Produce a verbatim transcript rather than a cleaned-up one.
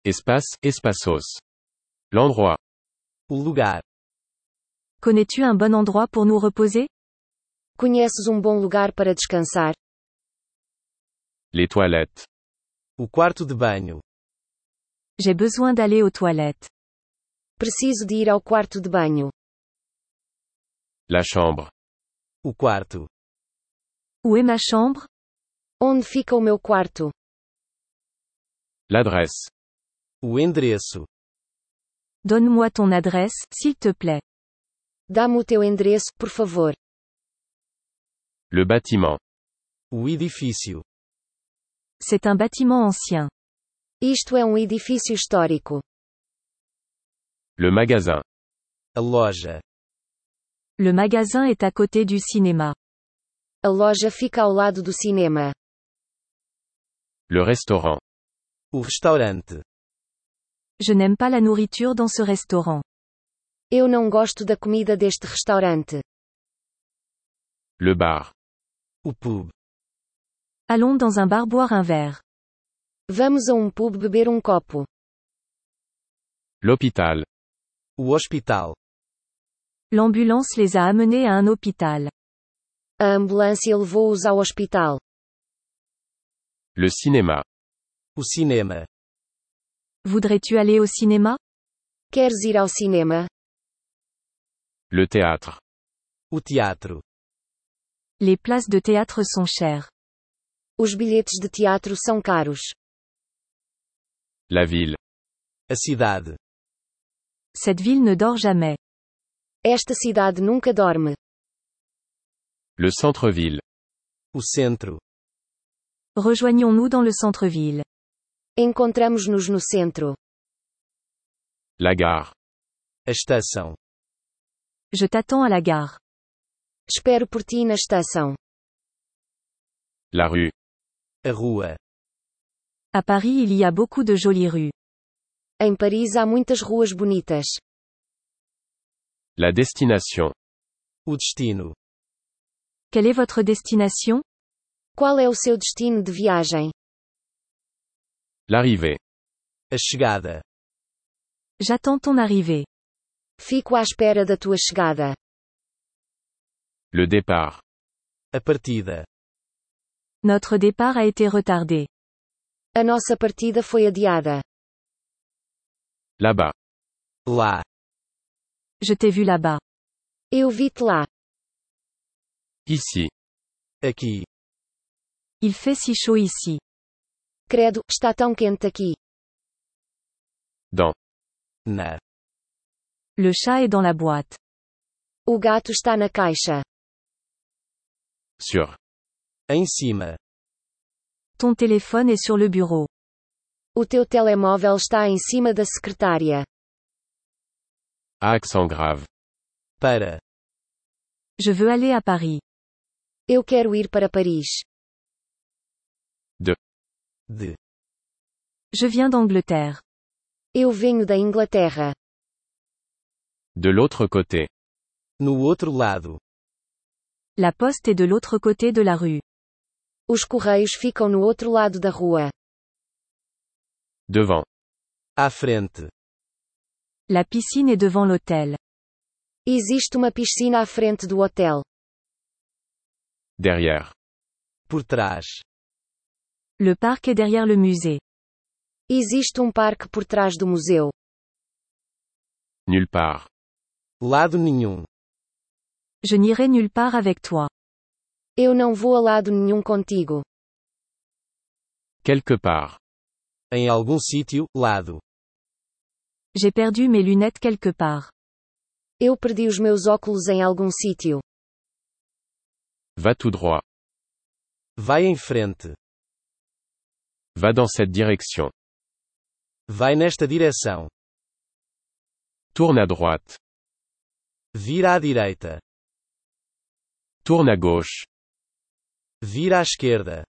Espace, espaços. L'endroit. O lugar. Connais-tu un bon endroit pour nous reposer? Conheces um bom lugar para descansar? Les toilettes. O quarto de banho. J'ai besoin d'aller aux toilettes. Preciso de ir ao quarto de banho. La chambre. O quarto. Où est ma chambre? Onde fica o meu quarto? L'adresse. O endereço. Donne-moi ton adresse, s'il te plaît. Dá-me o teu endereço, por favor. Le bâtiment. O edifício. C'est un bâtiment ancien. Isto é um edifício histórico. Le magasin. A loja. Le magasin est à côté du cinéma. A loja fica ao lado do cinema. Le restaurant. O restaurante. Je n'aime pas la nourriture dans ce restaurant. Eu não gosto da comida deste restaurante. Le bar. O pub. Allons dans un bar boire un verre. Vamos a um pub beber um copo. L'hôpital. O hospital. L'ambulance les a amenés à un hôpital. A ambulância levou-os ao hospital. Le cinéma. O cinema. Voudrais-tu aller au cinéma? Queres ir ao cinema? Le théâtre. O teatro. Les places de théâtre sont chères. Os bilhetes de teatro são caros. La ville. A cidade. Cette ville ne dort jamais. Esta cidade nunca dorme. Le centre-ville. O centro. Rejoignons-nous dans le centre-ville. Encontramos-nos no centro. La gare. A estação. Je t'attends à la gare. Espero por ti na estação. La rue. A rua. À Paris il y a beaucoup de jolies rues. Em Paris há muitas ruas bonitas. La destination. O destino. Quelle est votre destination? Qual é o seu destino de viagem? L'arrivée. A chegada. J'attends ton arrivée. Fico à espera da tua chegada. Le départ. A partida. Notre départ a été retardé. A nossa partida foi adiada. Là-bas. Lá. Je t'ai vu là-bas. Eu vi-te lá. Ici. Aqui. Il fait si chaud ici. Credo, está tão quente aqui. Dans. Na. Le chat est dans la boîte. O gato está na caixa. Sur. Em cima. Ton téléphone est sur le bureau. O teu telemóvel está em cima da secretária. À accent grave. Para. Je veux aller à Paris. Eu quero ir para Paris. De. Je viens d'Angleterre. Eu venho da Inglaterra. De l'autre côté. No outro lado. La poste est de l'autre côté de la rue. Os correios ficam no outro lado da rua. Devant. À frente. La piscine est devant l'hôtel. Existe uma piscina à frente do hotel. Derrière. Por trás. Le parc est derrière le musée. Existe um parque por trás do museu. Nulle part. Lado nenhum. Je n'irai nulle part avec toi. Eu não vou a lado nenhum contigo. Quelque part. Em algum sítio, lado. J'ai perdu mes lunettes quelque part. Eu perdi os meus óculos em algum sítio. Va tout droit. Vai em frente. Va dans cette direction. Vai nesta direção. Tourne à droite. Vira à direita. Tourne à gauche. Vira à esquerda.